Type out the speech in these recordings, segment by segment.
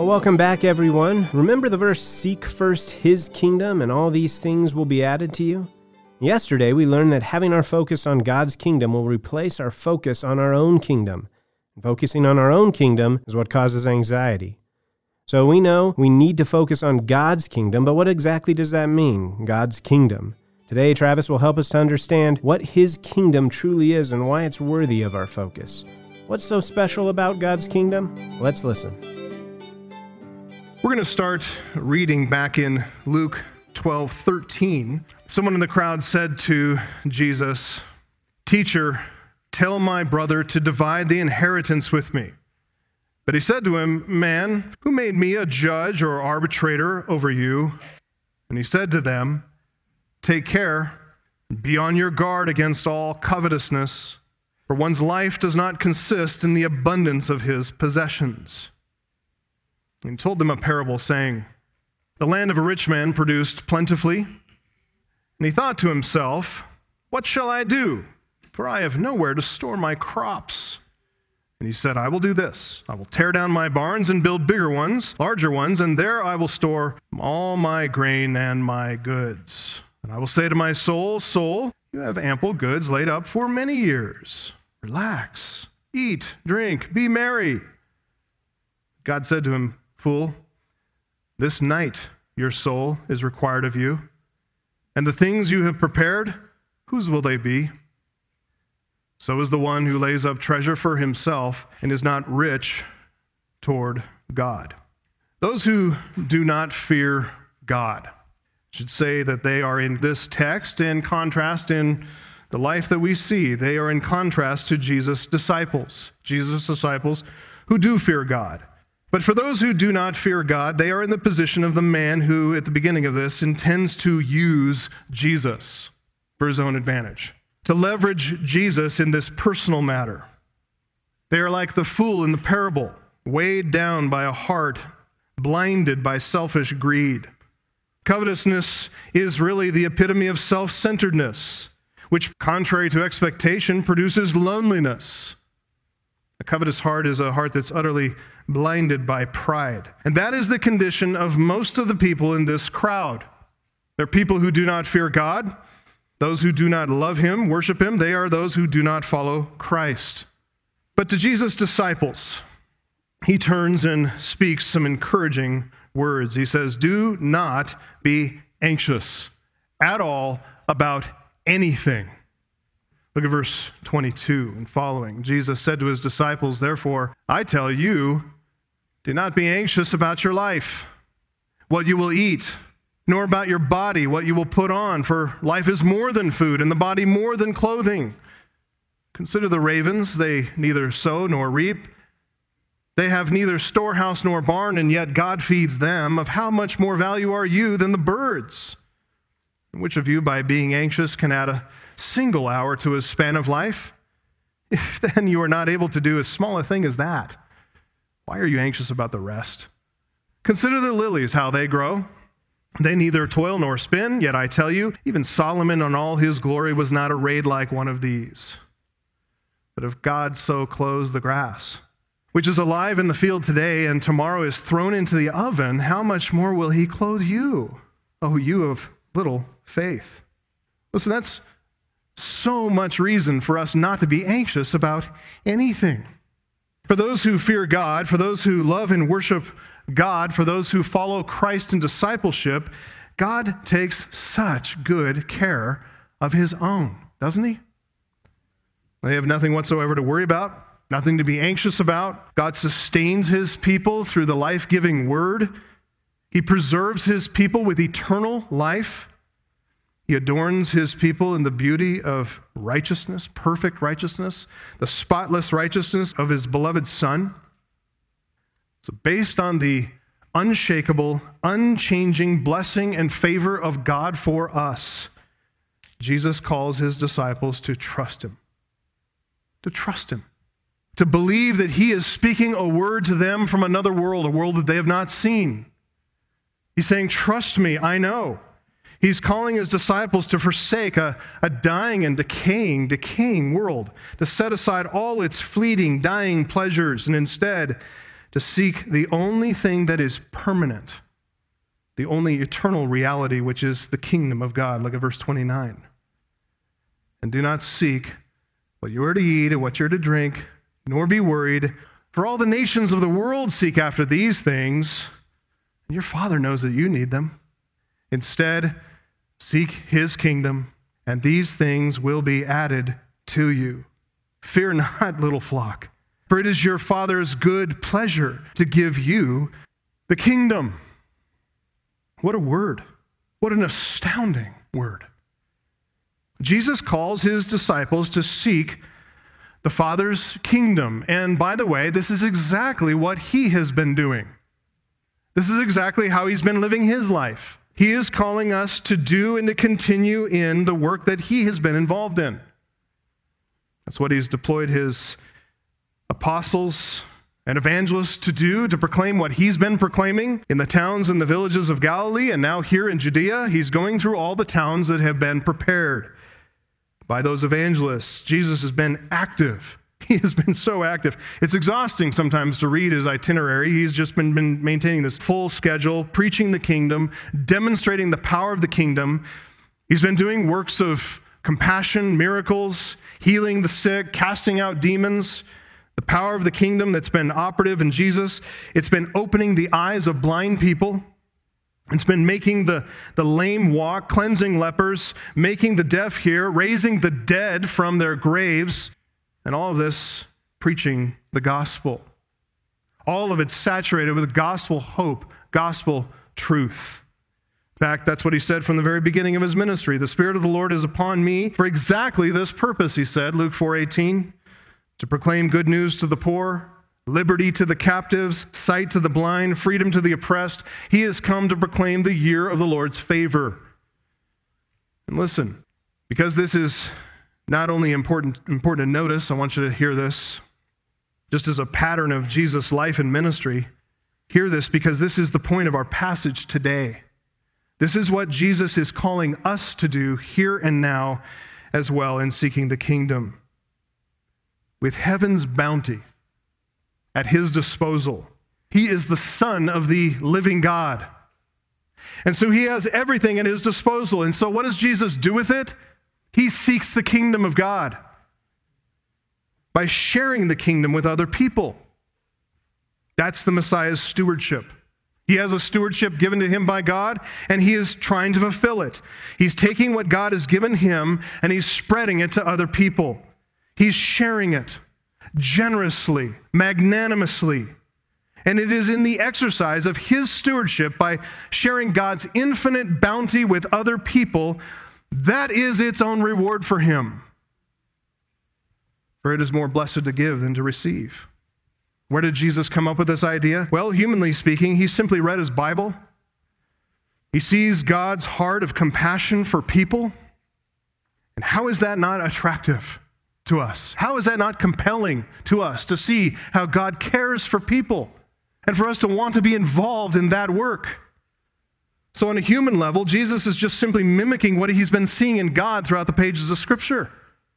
welcome back, everyone. Remember the verse, "Seek first His kingdom, and all these things will be added to you"? Yesterday, we learned that having our focus on God's kingdom will replace our focus on our own kingdom. And focusing on our own kingdom is what causes anxiety. So we know we need to focus on God's kingdom, but what exactly does that mean, God's kingdom? Today, Travis will help us to understand what His kingdom truly is and why it's worthy of our focus. What's so special about God's kingdom? Let's listen. We're going to start reading back in Luke 12:13. Someone in the crowd said to Jesus, "Teacher, tell my brother to divide the inheritance with me." But he said to him, "Man, who made me a judge or arbitrator over you?" And he said to them, "Take care, be on your guard against all covetousness, for one's life does not consist in the abundance of his possessions." And he told them a parable, saying, "The land of a rich man produced plentifully, and he thought to himself, 'What shall I do? For I have nowhere to store my crops.' And he said, 'I will do this. I will tear down my barns and build bigger ones, larger ones, and there I will store all my grain and my goods. And I will say to my soul, Soul, you have ample goods laid up for many years. Relax, eat, drink, be merry.' God said to him, 'Fool, this night your soul is required of you, and the things you have prepared, whose will they be? So is the one who lays up treasure for himself and is not rich toward God.'" Those who do not fear God should say that they are in this text in contrast in the life that we see. They are in contrast to Jesus' disciples who do fear God. But for those who do not fear God, they are in the position of the man who, at the beginning of this, intends to use Jesus for his own advantage, to leverage Jesus in this personal matter. They are like the fool in the parable, weighed down by a heart blinded by selfish greed. Covetousness is really the epitome of self-centeredness, which, contrary to expectation, produces loneliness. A covetous heart is a heart that's utterly blinded by pride. And that is the condition of most of the people in this crowd. They're people who do not fear God. Those who do not love Him, worship Him, they are those who do not follow Christ. But to Jesus' disciples, He turns and speaks some encouraging words. He says, "Do not be anxious at all about anything." Look at verse 22 and following. Jesus said to His disciples, "Therefore, I tell you, do not be anxious about your life, what you will eat, nor about your body, what you will put on, for life is more than food, and the body more than clothing. Consider the ravens, they neither sow nor reap. They have neither storehouse nor barn, and yet God feeds them. Of how much more value are you than the birds? And which of you, by being anxious, can add a single hour to his span of life? If then you are not able to do as small a thing as that, why are you anxious about the rest? Consider the lilies, how they grow. They neither toil nor spin, yet I tell you, even Solomon in all his glory was not arrayed like one of these. But if God so clothes the grass, which is alive in the field today and tomorrow is thrown into the oven, how much more will He clothe you, O you of little faith? Listen, that's so much reason for us not to be anxious about anything. For those who fear God, for those who love and worship God, for those who follow Christ in discipleship, God takes such good care of His own, doesn't He? They have nothing whatsoever to worry about, nothing to be anxious about. God sustains His people through the life-giving Word. He preserves His people with eternal life. He adorns His people in the beauty of righteousness, perfect righteousness, the spotless righteousness of His beloved Son. So based on the unshakable, unchanging blessing and favor of God for us, Jesus calls His disciples to trust Him. To trust Him. To believe that He is speaking a word to them from another world, a world that they have not seen. He's saying, trust me, I know. He's calling His disciples to forsake a dying and decaying world, to set aside all its fleeting, dying pleasures, and instead to seek the only thing that is permanent, the only eternal reality, which is the kingdom of God. Look at verse 29. And do not seek what you are to eat or what you're to drink, nor be worried, for all the nations of the world seek after these things, and your Father knows that you need them. Instead, seek his kingdom, and these things will be added to you. Fear not, little flock, for it is your Father's good pleasure to give you the kingdom. What a word. What an astounding word. Jesus calls his disciples to seek the Father's kingdom. And by the way, this is exactly what he has been doing. This is exactly how he's been living his life. He is calling us to do and to continue in the work that he has been involved in. That's what he's deployed his apostles and evangelists to do, to proclaim what he's been proclaiming in the towns and the villages of Galilee. And now here in Judea, he's going through all the towns that have been prepared by those evangelists. Jesus has been active. He has been so active. It's exhausting sometimes to read his itinerary. He's just been maintaining this full schedule, preaching the kingdom, demonstrating the power of the kingdom. He's been doing works of compassion, miracles, healing the sick, casting out demons. The power of the kingdom that's been operative in Jesus. It's been opening the eyes of blind people. It's been making the lame walk, cleansing lepers, making the deaf hear, raising the dead from their graves, and all of this preaching the gospel. All of it saturated with gospel hope, gospel truth. In fact, that's what he said from the very beginning of his ministry. The Spirit of the Lord is upon me for exactly this purpose, he said, Luke 4:18, to proclaim good news to the poor, liberty to the captives, sight to the blind, freedom to the oppressed. He has come to proclaim the year of the Lord's favor. And listen, because this is not only important to notice, I want you to hear this, just as a pattern of Jesus' life and ministry. Hear this, because this is the point of our passage today. This is what Jesus is calling us to do here and now as well in seeking the kingdom. With heaven's bounty at his disposal. He is the Son of the living God. And so he has everything at his disposal. And so what does Jesus do with it? He seeks the kingdom of God by sharing the kingdom with other people. That's the Messiah's stewardship. He has a stewardship given to him by God, and he is trying to fulfill it. He's taking what God has given him, and he's spreading it to other people. He's sharing it generously, magnanimously. And it is in the exercise of his stewardship by sharing God's infinite bounty with other people, that is its own reward for him. For it is more blessed to give than to receive. Where did Jesus come up with this idea? Well, humanly speaking, he simply read his Bible. He sees God's heart of compassion for people. And how is that not attractive to us? How is that not compelling to us to see how God cares for people and for us to want to be involved in that work? So on a human level, Jesus is just simply mimicking what he's been seeing in God throughout the pages of Scripture.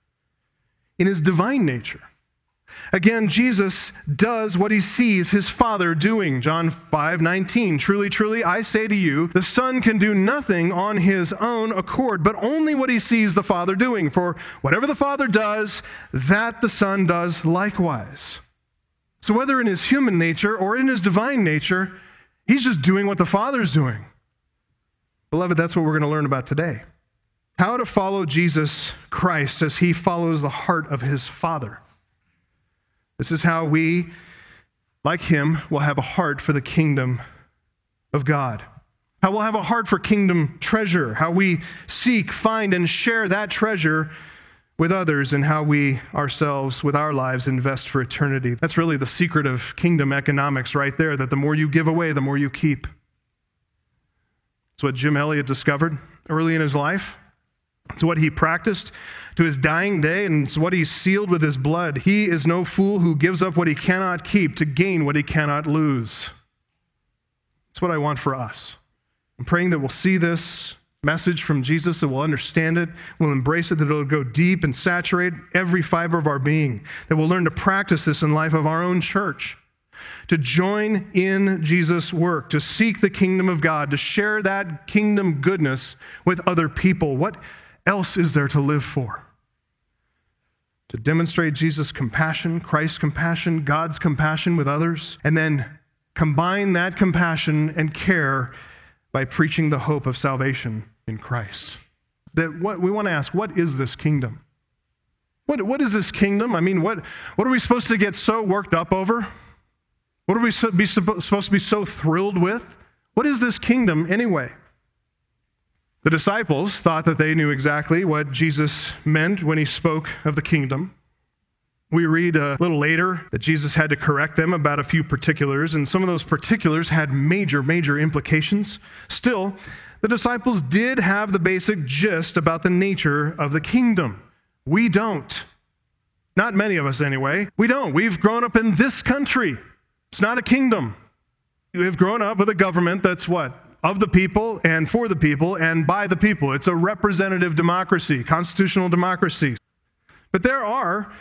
In his divine nature, again, Jesus does what he sees his Father doing. John 5:19, truly, truly, I say to you, the Son can do nothing on his own accord, but only what he sees the Father doing. For whatever the Father does, that the Son does likewise. So whether in his human nature or in his divine nature, he's just doing what the Father's doing. Beloved, that's what we're going to learn about today. How to follow Jesus Christ as he follows the heart of his Father. This is how we, like him, will have a heart for the kingdom of God. How we'll have a heart for kingdom treasure. How we seek, find, and share that treasure with others, and how we ourselves, with our lives, invest for eternity. That's really the secret of kingdom economics right there, that the more you give away, the more you keep. It's what Jim Elliot discovered early in his life. It's what he practiced to his dying day, and it's what he sealed with his blood. He is no fool who gives up what he cannot keep to gain what he cannot lose. It's what I want for us. I'm praying that we'll see this message from Jesus, that we'll understand it, we'll embrace it, that it'll go deep and saturate every fiber of our being, that we'll learn to practice this in life of our own church, to join in Jesus' work, to seek the kingdom of God, to share that kingdom goodness with other people. What else is there to live for? To demonstrate Jesus' compassion, Christ's compassion, God's compassion with others, and then combine that compassion and care by preaching the hope of salvation in Christ. What we want to ask, what is this kingdom? What is this kingdom? I mean, what are we supposed to get so worked up over? What are we supposed to be so thrilled with? What is this kingdom anyway? The disciples thought that they knew exactly what Jesus meant when he spoke of the kingdom. We read a little later that Jesus had to correct them about a few particulars, and some of those particulars had major implications. Still, the disciples did have the basic gist about the nature of the kingdom. We don't. Not many of us anyway. We don't. We've grown up in this country. It's not a kingdom. We've grown up with a government that's what? Of the people and for the people and by the people. It's a representative democracy, constitutional democracy. But there are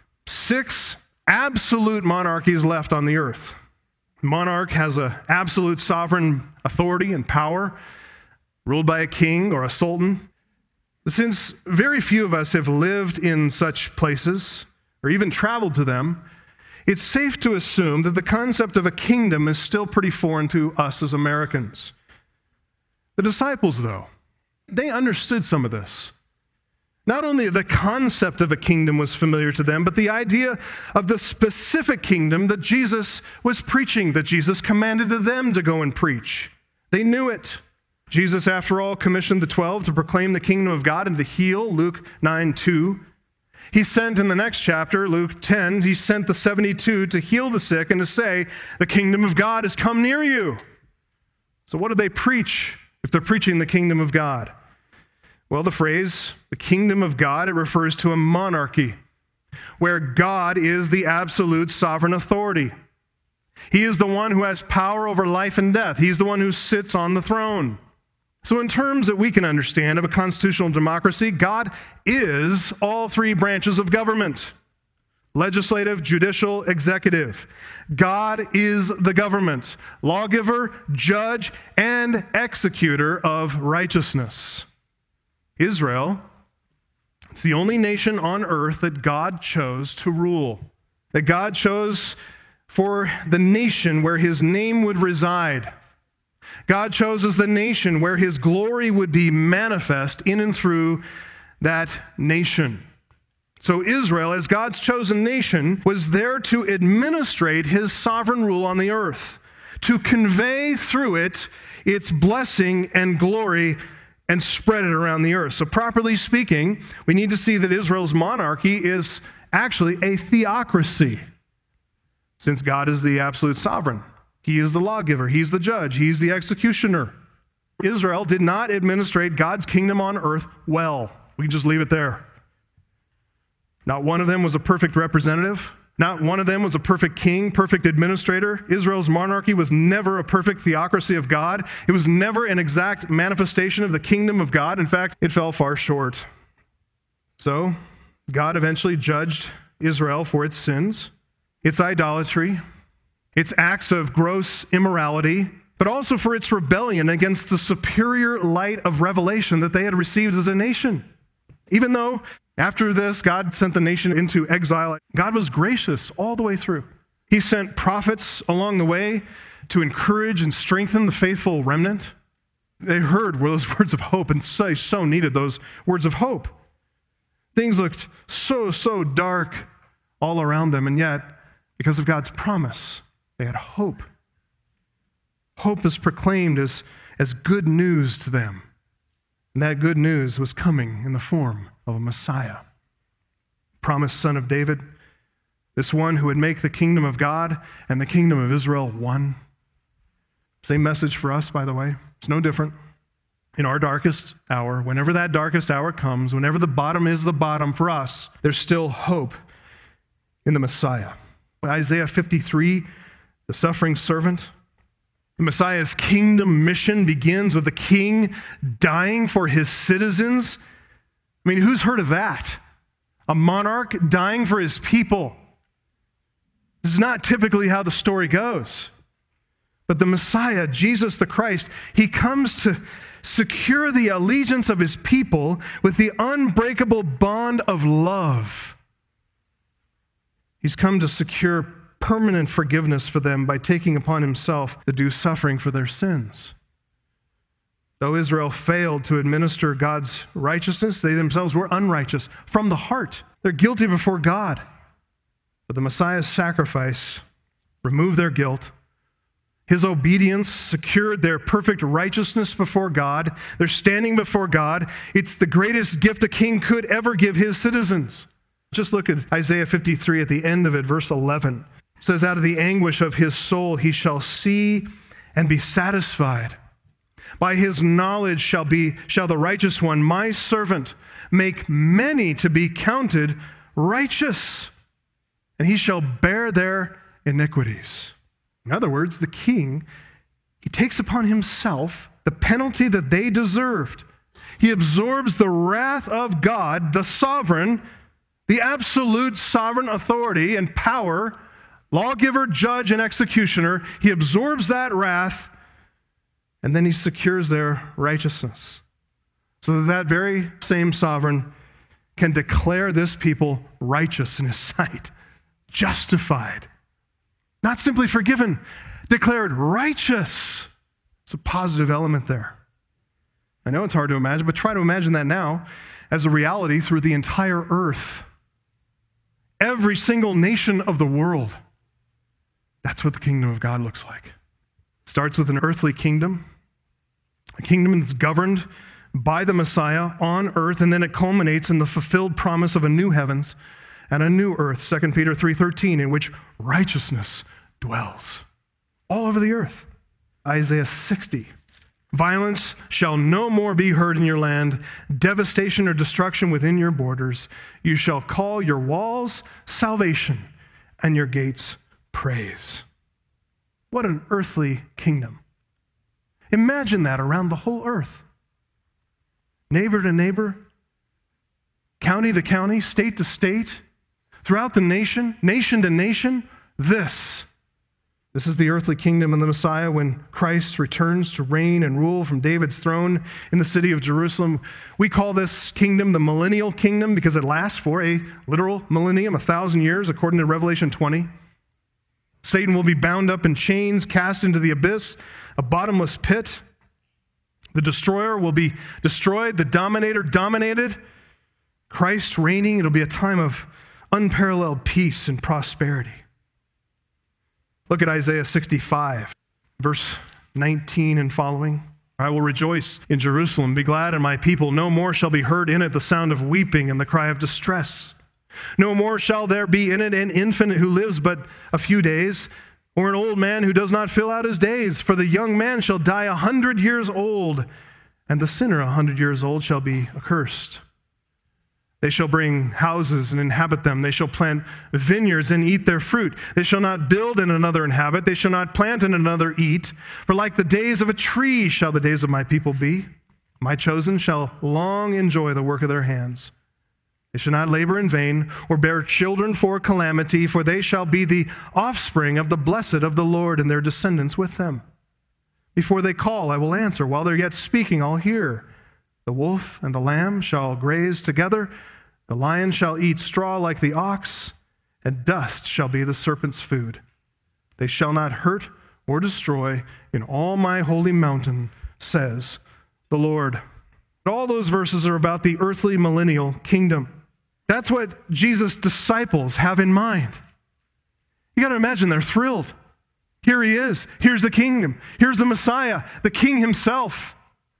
6 absolute monarchies left on the earth. Monarch has an absolute sovereign authority and power, ruled by a king or a sultan. Since very few of us have lived in such places or even traveled to them, it's safe to assume that the concept of a kingdom is still pretty foreign to us as Americans. The disciples, though, they understood some of this. Not only the concept of a kingdom was familiar to them, but the idea of the specific kingdom that Jesus was preaching, that Jesus commanded them to go and preach. They knew it. Jesus, after all, commissioned the 12 to proclaim the kingdom of God and to heal, Luke 9:2. He sent in the next chapter, Luke 10, he sent the 72 to heal the sick and to say, the kingdom of God has come near you. So what do they preach if they're preaching the kingdom of God? Well, the phrase, the kingdom of God, it refers to a monarchy where God is the absolute sovereign authority. He is the one who has power over life and death. He's the one who sits on the throne. So in terms that we can understand of a constitutional democracy, God is all 3 branches of government: legislative, judicial, executive. God is the government, lawgiver, judge, and executor of righteousness. Israel is the only nation on earth that God chose to rule, that God chose for the nation where his name would reside. God chose as the nation where his glory would be manifest in and through that nation. So Israel, as God's chosen nation, was there to administrate his sovereign rule on the earth, to convey through it its blessing and glory and spread it around the earth. So properly speaking, we need to see that Israel's monarchy is actually a theocracy, since God is the absolute sovereign. He is the lawgiver. He's the judge. He's the executioner. Israel did not administrate God's kingdom on earth well. We can just leave it there. Not one of them was a perfect representative. Not one of them was a perfect king, perfect administrator. Israel's monarchy was never a perfect theocracy of God. It was never an exact manifestation of the kingdom of God. In fact, it fell far short. So, God eventually judged Israel for its sins, its idolatry, its acts of gross immorality, but also for its rebellion against the superior light of revelation that they had received as a nation. Even though after this, God sent the nation into exile, God was gracious all the way through. He sent prophets along the way to encourage and strengthen the faithful remnant. They heard those words of hope and so needed those words of hope. Things looked so dark all around them, and yet, because of God's promise, they had hope. Hope is proclaimed as good news to them. And that good news was coming in the form of a Messiah. Promised son of David, this one who would make the kingdom of God and the kingdom of Israel one. Same message for us, by the way. It's no different. In our darkest hour, whenever that darkest hour comes, whenever the bottom is the bottom for us, there's still hope in the Messiah. Isaiah 53, the suffering servant. The Messiah's kingdom mission begins with the king dying for his citizens. I mean, who's heard of that? A monarch dying for his people. This is not typically how the story goes. But the Messiah, Jesus the Christ, he comes to secure the allegiance of his people with the unbreakable bond of love. He's come to secure permanent forgiveness for them by taking upon himself the due suffering for their sins. Though Israel failed to administer God's righteousness, they themselves were unrighteous from the heart. They're guilty before God. But the Messiah's sacrifice removed their guilt. His obedience secured their perfect righteousness before God. They're standing before God. It's the greatest gift a king could ever give his citizens. Just look at Isaiah 53 at the end of it, verse 11. It says, out of the anguish of his soul he shall see and be satisfied. By his knowledge shall the righteous one, my servant, make many to be counted righteous, and he shall bear their iniquities. In other words, the king, he takes upon himself the penalty that they deserved. He absorbs the wrath of God, the sovereign, the absolute sovereign authority and power, lawgiver, judge, and executioner. He absorbs that wrath, and then he secures their righteousness. So that very same sovereign can declare this people righteous in his sight, justified. Not simply forgiven, declared righteous. It's a positive element there. I know it's hard to imagine, but try to imagine that now as a reality through the entire earth. Every single nation of the world. That's what the kingdom of God looks like. It starts with an earthly kingdom, a kingdom that's governed by the Messiah on earth, and then it culminates in the fulfilled promise of a new heavens and a new earth, 2 Peter 3:13, in which righteousness dwells all over the earth. Isaiah 60, violence shall no more be heard in your land, devastation or destruction within your borders. You shall call your walls salvation and your gates praise. What an earthly kingdom. Imagine that around the whole earth. Neighbor to neighbor, county to county, state to state, throughout the nation, nation to nation, this is the earthly kingdom and the Messiah when Christ returns to reign and rule from David's throne in the city of Jerusalem. We call this kingdom the millennial kingdom because it lasts for a literal millennium, 1,000 years, according to Revelation 20. Satan will be bound up in chains, cast into the abyss, a bottomless pit. The destroyer will be destroyed, the dominator dominated. Christ reigning, it'll be a time of unparalleled peace and prosperity. Look at Isaiah 65, verse 19 and following. I will rejoice in Jerusalem, be glad in my people. No more shall be heard in it the sound of weeping and the cry of distress. No more shall there be in it an infant who lives but a few days, or an old man who does not fill out his days. For the young man shall die 100 years old, and the sinner 100 years old shall be accursed. They shall bring houses and inhabit them. They shall plant vineyards and eat their fruit. They shall not build and another inhabit. They shall not plant and another eat. For like the days of a tree shall the days of my people be. My chosen shall long enjoy the work of their hands. They shall not labor in vain or bear children for calamity, for they shall be the offspring of the blessed of the Lord and their descendants with them. Before they call, I will answer. While they're yet speaking, I'll hear. The wolf and the lamb shall graze together. The lion shall eat straw like the ox, and dust shall be the serpent's food. They shall not hurt or destroy in all my holy mountain, says the Lord. All those verses are about the earthly millennial kingdom. That's what Jesus' disciples have in mind. You got to imagine they're thrilled. Here he is. Here's the kingdom. Here's the Messiah, the King himself.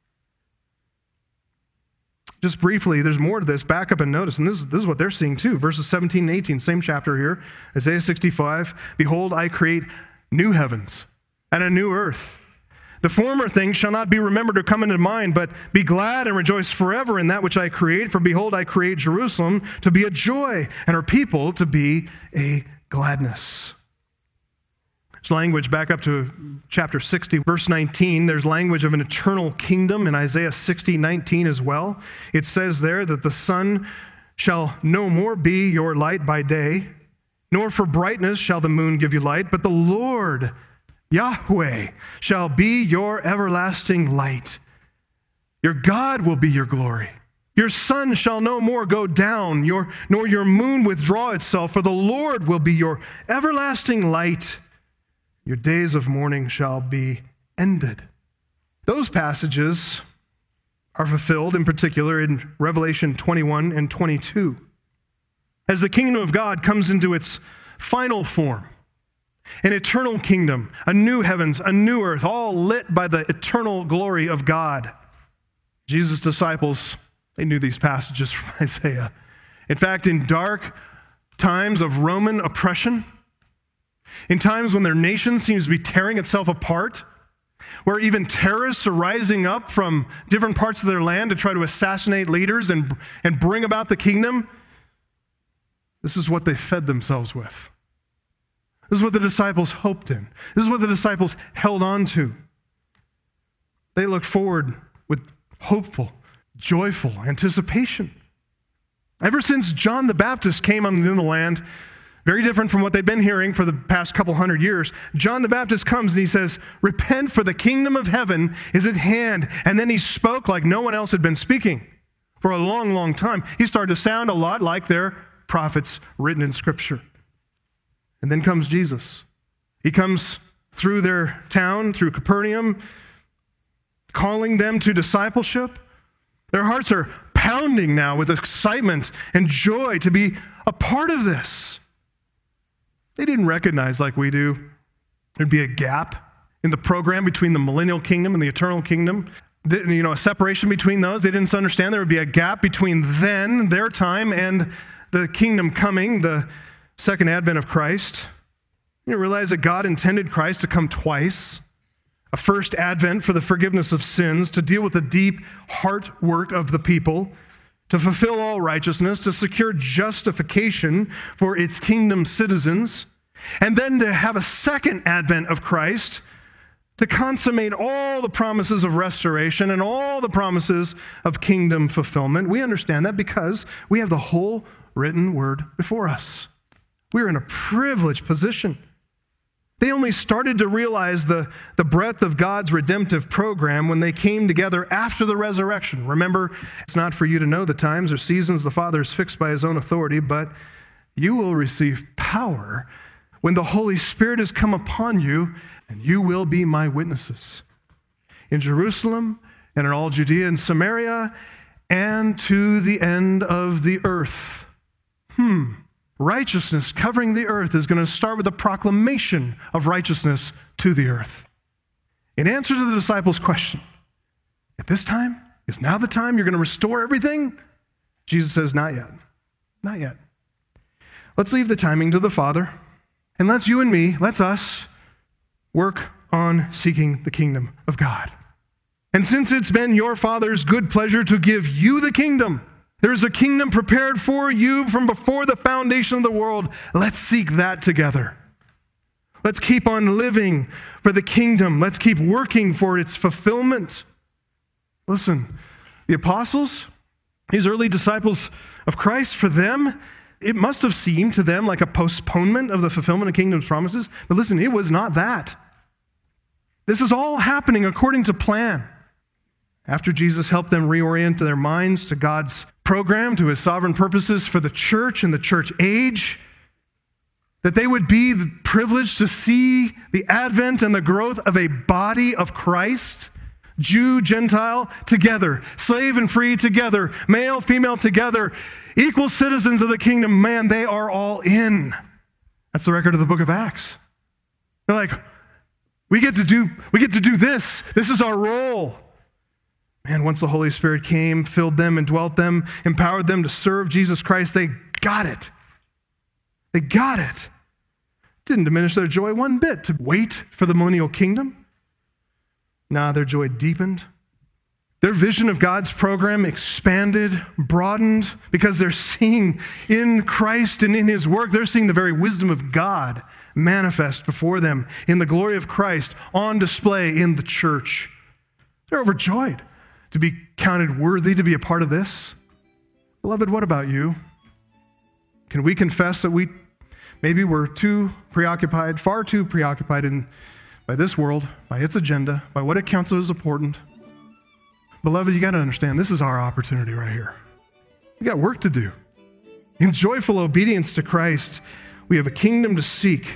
Just briefly, there's more to this. Back up and notice, and this is what they're seeing too. Verses 17 and 18, same chapter here. Isaiah 65, behold, I create new heavens and a new earth. The former things shall not be remembered or come into mind, but be glad and rejoice forever in that which I create. For behold, I create Jerusalem to be a joy, and her people to be a gladness. There's language back up to chapter 60, verse 19. There's language of an eternal kingdom in Isaiah 60, 19 as well. It says there that the sun shall no more be your light by day, nor for brightness shall the moon give you light, but the Lord, Yahweh, shall be your everlasting light. Your God will be your glory. Your sun shall no more go down, nor your moon withdraw itself, for the Lord will be your everlasting light. Your days of mourning shall be ended. Those passages are fulfilled in particular in Revelation 21 and 22. As the kingdom of God comes into its final form, an eternal kingdom, a new heavens, a new earth, all lit by the eternal glory of God. Jesus' disciples, they knew these passages from Isaiah. In fact, in dark times of Roman oppression, in times when their nation seems to be tearing itself apart, where even terrorists are rising up from different parts of their land to try to assassinate leaders and bring about the kingdom, this is what they fed themselves with. This is what the disciples hoped in. This is what the disciples held on to. They looked forward with hopeful, joyful anticipation. Ever since John the Baptist came into the land, very different from what they've been hearing for the past couple hundred years, John the Baptist comes and he says, "Repent, for the kingdom of heaven is at hand." And then he spoke like no one else had been speaking for a long, long time. He started to sound a lot like their prophets written in Scripture. And then comes Jesus. He comes through their town, through Capernaum, calling them to discipleship. Their hearts are pounding now with excitement and joy to be a part of this. They didn't recognize, like we do, there'd be a gap in the program between the millennial kingdom and the eternal kingdom. A separation between those. They didn't understand there would be a gap between then, their time, and the kingdom coming, the second advent of Christ. You realize that God intended Christ to come twice. A first advent for the forgiveness of sins, to deal with the deep heart work of the people, to fulfill all righteousness, to secure justification for its kingdom citizens, and then to have a second advent of Christ to consummate all the promises of restoration and all the promises of kingdom fulfillment. We understand that because we have the whole written word before us. We're in a privileged position. They only started to realize the breadth of God's redemptive program when they came together after the resurrection. Remember, it's not for you to know the times or seasons the Father has fixed by his own authority, but you will receive power when the Holy Spirit has come upon you, and you will be my witnesses in Jerusalem and in all Judea and Samaria and to the end of the earth. Righteousness covering the earth is going to start with a proclamation of righteousness to the earth. In answer to the disciples' question, at this time, is now the time you're going to restore everything? Jesus says, not yet. Not yet. Let's leave the timing to the Father, and let's you and me, let's us, work on seeking the kingdom of God. And since it's been your Father's good pleasure to give you the kingdom, there's a kingdom prepared for you from before the foundation of the world. Let's seek that together. Let's keep on living for the kingdom. Let's keep working for its fulfillment. Listen, the apostles, these early disciples of Christ, for them, it must have seemed to them like a postponement of the fulfillment of kingdom's promises. But listen, it was not that. This is all happening according to plan. After Jesus helped them reorient their minds to God's program, to his sovereign purposes for the church and the church age, that they would be privileged to see the advent and the growth of a body of Christ, Jew, Gentile, together, slave and free together, male, female together, equal citizens of the kingdom. Man, they are all in. That's the record of the book of Acts. They're like, we get to do this. This is our role. And once the Holy Spirit came, filled them, and dwelt them, empowered them to serve Jesus Christ, they got it. They got it. Didn't diminish their joy one bit to wait for the millennial kingdom. Nah, their joy deepened. Their vision of God's program expanded, broadened, because they're seeing in Christ and in his work, they're seeing the very wisdom of God manifest before them in the glory of Christ on display in the church. They're overjoyed to be counted worthy to be a part of this. Beloved, what about you? Can we confess that we Maybe we're too preoccupied, far too preoccupied by this world, by its agenda, by what it counts as important. Beloved, you got to understand, this is our opportunity right here. We got work to do. In joyful obedience to Christ, we have a kingdom to seek.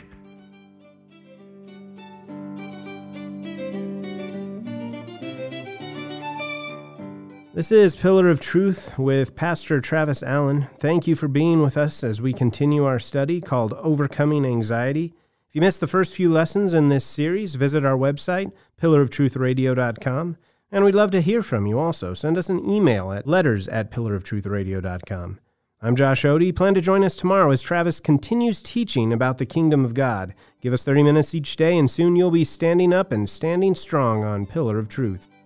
This is Pillar of Truth with Pastor Travis Allen. Thank you for being with us as we continue our study called Overcoming Anxiety. If you missed the first few lessons in this series, visit our website, pillaroftruthradio.com. And we'd love to hear from you also. Send us an email at letters@pillaroftruthradio.com. I'm Josh Odie. Plan to join us tomorrow as Travis continues teaching about the kingdom of God. Give us 30 minutes each day, and soon you'll be standing up and standing strong on Pillar of Truth.